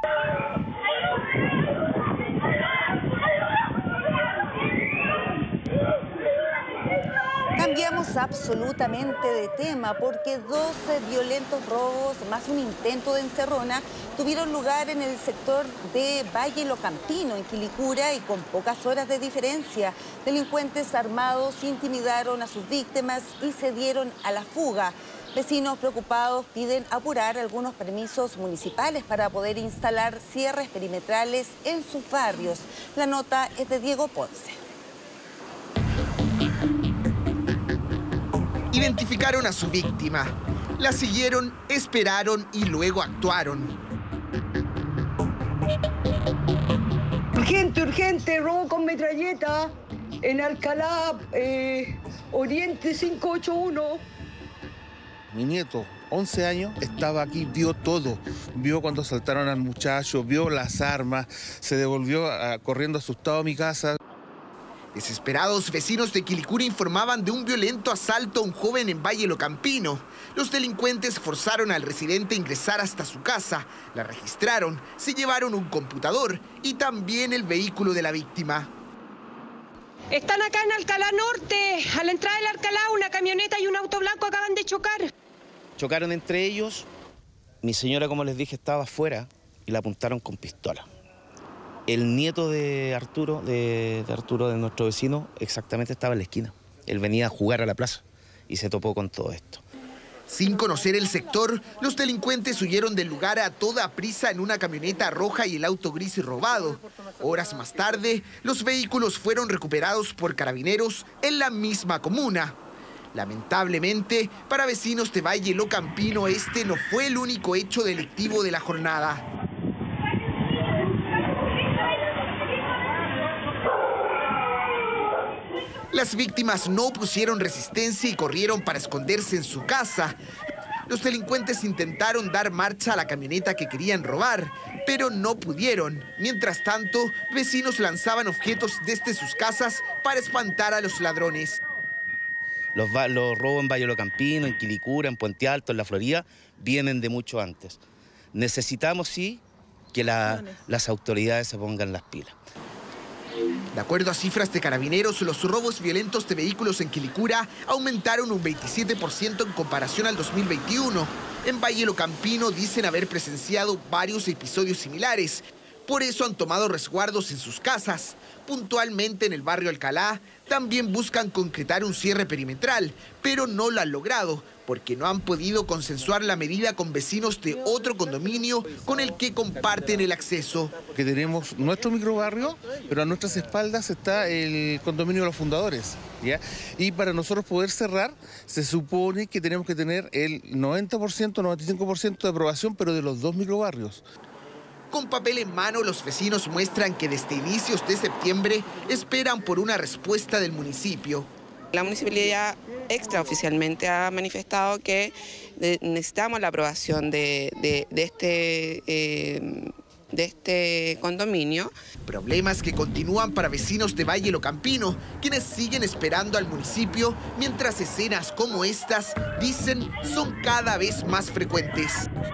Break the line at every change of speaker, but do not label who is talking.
Cambiamos absolutamente de tema porque 12 violentos robos más un intento de encerrona tuvieron lugar en el sector de Valle Lo Campino, en Quilicura, y con pocas horas de diferencia. Delincuentes armados intimidaron a sus víctimas y se dieron a la fuga. Vecinos preocupados piden apurar algunos permisos municipales para poder instalar cierres perimetrales en sus barrios. La nota es de Diego Ponce.
Identificaron a su víctima, la siguieron, esperaron y luego actuaron.
Urgente, urgente, robo con metralleta en Alcalá, Oriente 581.
Mi nieto, 11 años, estaba aquí, vio todo. Vio cuando asaltaron al muchacho, vio las armas, se devolvió corriendo asustado a mi casa.
Desesperados, vecinos de Quilicura informaban de un violento asalto a un joven en Valle Lo Campino. Los delincuentes forzaron al residente a ingresar hasta su casa, la registraron, se llevaron un computador y también el vehículo de la víctima.
Están acá en Alcalá Norte, a la entrada del Alcalá, una camioneta y un auto blanco acaban de chocar.
Chocaron entre ellos, mi señora, como les dije, estaba afuera y la apuntaron con pistola. El nieto de Arturo, de nuestro vecino, exactamente estaba en la esquina. Él venía a jugar a la plaza y se topó con todo esto.
Sin conocer el sector, los delincuentes huyeron del lugar a toda prisa en una camioneta roja y el auto gris robado. Horas más tarde, los vehículos fueron recuperados por carabineros en la misma comuna. Lamentablemente, para vecinos de Valle Lo Campino, este no fue el único hecho delictivo de la jornada. Las víctimas no opusieron resistencia y corrieron para esconderse en su casa. Los delincuentes intentaron dar marcha a la camioneta que querían robar, pero no pudieron. Mientras tanto, vecinos lanzaban objetos desde sus casas para espantar a los ladrones.
Los robos en Valle Lo Campino, en Quilicura, en Puente Alto, en La Florida, vienen de mucho antes. Necesitamos, sí, que las autoridades se pongan las pilas.
De acuerdo a cifras de carabineros, los robos violentos de vehículos en Quilicura aumentaron un 27% en comparación al 2021. En Valle Lo Campino dicen haber presenciado varios episodios similares. Por eso han tomado resguardos en sus casas. Puntualmente en el barrio Alcalá también buscan concretar un cierre perimetral, pero no lo han logrado porque no han podido consensuar la medida con vecinos de otro condominio con el que comparten el acceso.
Que tenemos nuestro microbarrio, pero a nuestras espaldas está el condominio de los fundadores, ¿ya? Y para nosotros poder cerrar, se supone que tenemos que tener el 90%, 95% de aprobación, pero de los dos microbarrios.
Con papel en mano, los vecinos muestran que desde inicios de septiembre esperan por una respuesta del municipio.
La municipalidad extraoficialmente ha manifestado que necesitamos la aprobación de este condominio.
Problemas que continúan para vecinos de Valle Lo Campino, quienes siguen esperando al municipio, mientras escenas como estas, dicen, son cada vez más frecuentes.